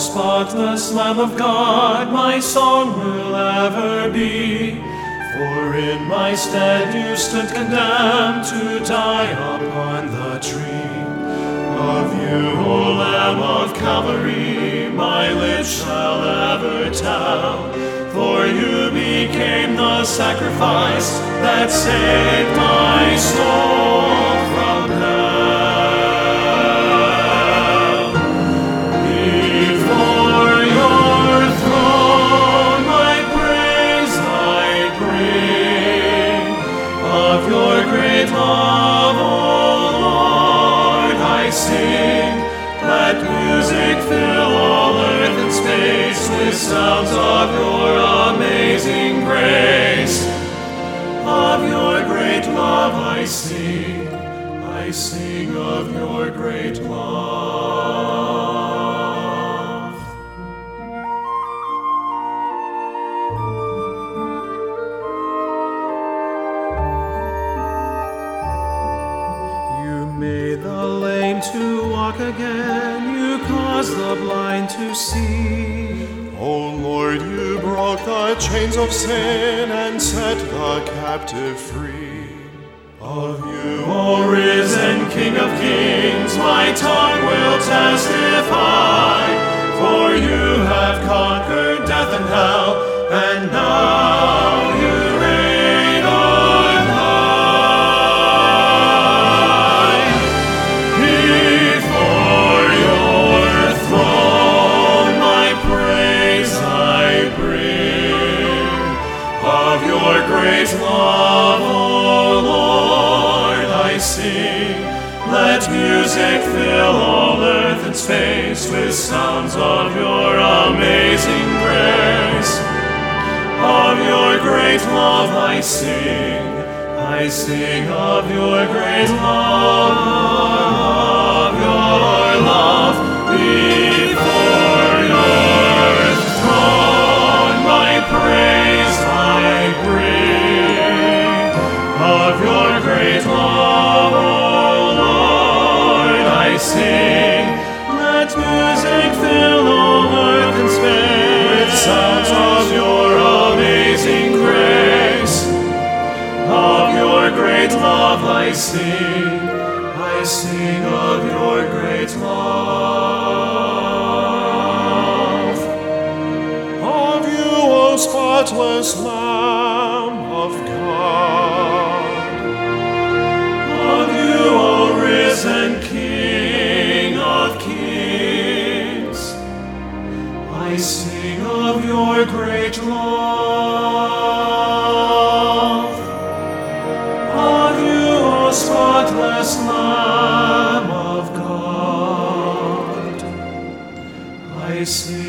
spotless Lamb of God, my song will ever be. For in my stead you stood condemned to die upon the tree. Of you, O Lamb of Calvary, my lips shall ever tell. For you became the sacrifice that saved my soul from hell. Before your throne my praise I bring. Of your great love, O Lord, I sing. Let music fill all earth and space with sounds of your amazing grace. Of your great love I sing of your great love. You made the lame to walk again, you caused the blind to see. O Lord, you broke the chains of sin and set the captive free. Of you, O risen King of Kings, my tongue will testify. For you have conquered death and hell, and now you reign on high. Before your throne my praise I bring. Of your great love, O Lord, I sing. Let music fill all earth and space with sounds of your amazing grace. Of your great love I sing of your great love, of your love. Before your throne my praise I bring. Of your great love, O Lord, I sing. Let music fill all earth and space with sounds of your amazing grace. Of your great love I sing of your great love. Of you, O spotless Lamb of God. Of you, O risen King of Kings, I sing of your great love. Of you, O spotless Lamb of God, I sing